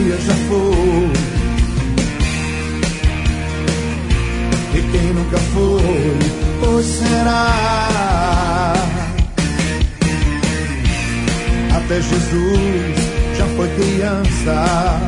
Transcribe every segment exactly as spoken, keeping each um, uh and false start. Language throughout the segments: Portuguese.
dia já foi. E quem nunca foi, hoje será. Até Jesus já foi criança.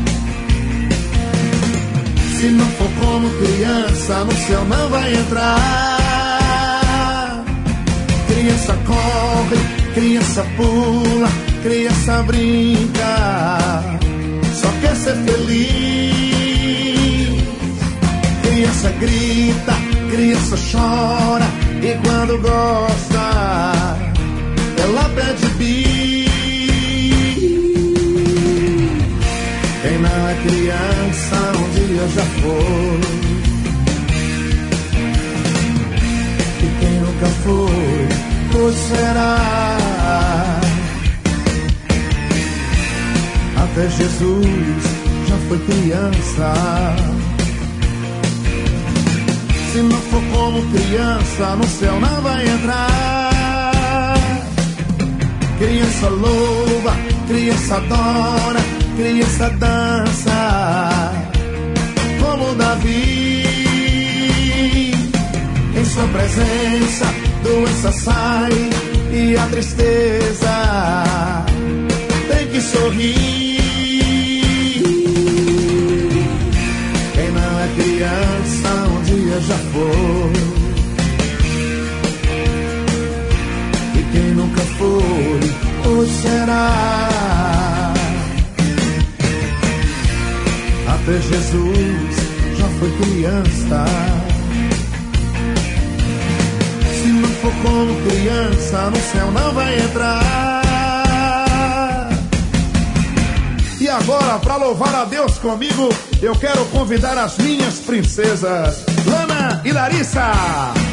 Se não for como criança, no céu não vai entrar. Criança corre, criança pula, criança brinca, só quer ser feliz. Criança grita, criança chora, e quando gosta, ela pede bis. Quem não é criança, um dia já foi. E quem nunca foi, hoje será. Até Jesus já foi criança. Se não for como criança, no céu não vai entrar. Criança louva, criança adora, criança dança, como Davi. Em sua presença, doença sai e a tristeza tem que sorrir. Quem não é criança, um dia já foi. E quem nunca foi, hoje será. Até Jesus já foi criança. Se não for como criança, no céu não vai entrar. E agora, para louvar a Deus comigo, eu quero convidar as minhas princesas, Lana e Larissa.